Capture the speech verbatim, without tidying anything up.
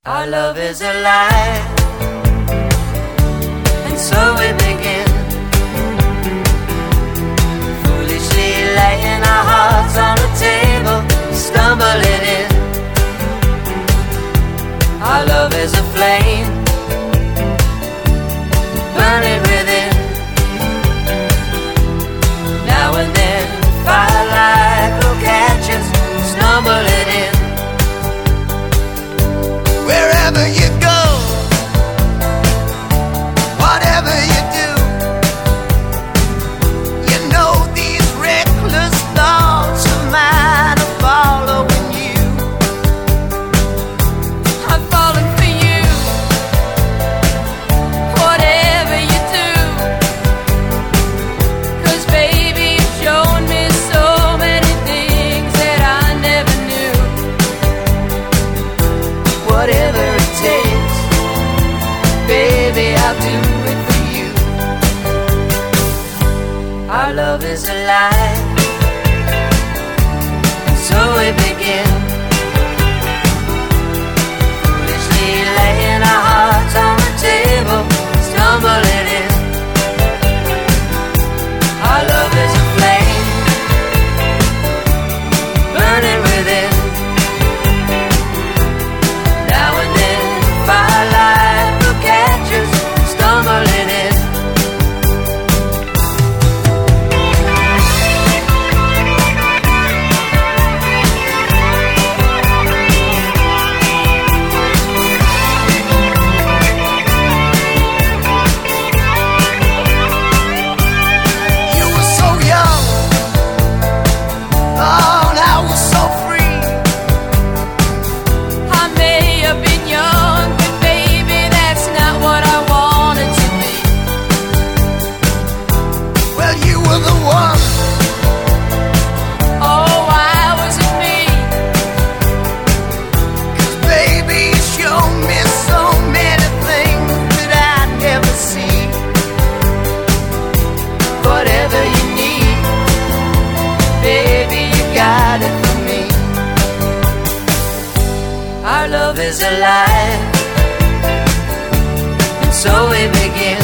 Our love is alive, and so we begin, foolishly laying our hearts on the table, stumbling in. Our love is a flame, burning within. Now and then, firelight will catch us, stumbling in. Wherever you go, whatever you do, you know these reckless thoughts of mine are following you. I'm falling for you, whatever you do, 'cause baby you've shown me so many things that I never knew. Whatever it takes, baby, I'll do it for you. Our love is alive, and so we begin, foolishly laying our hearts on the table, stumbling in. Our love is a flame, burning within. Now and then, firelight will catch us, stumbling in. You were so young, oh, and I was so free. I may have been young, but baby, that's not what I wanted to be. Well, you were the one. Oh, why was it me? 'Cause baby, you showed me so many things that I'd never see. Whatever you need, baby, you got it for me. Our love is alive, and so we begin,